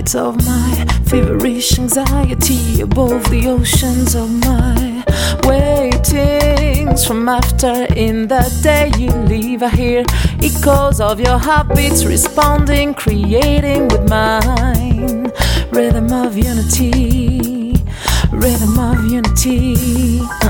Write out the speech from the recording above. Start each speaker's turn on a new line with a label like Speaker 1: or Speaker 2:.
Speaker 1: heights of my feverish anxiety, above the oceans of my waitings. From after in the day you leave, I hear echoes of your heartbeats responding, creating with mine rhythm of unity, rhythm of unity.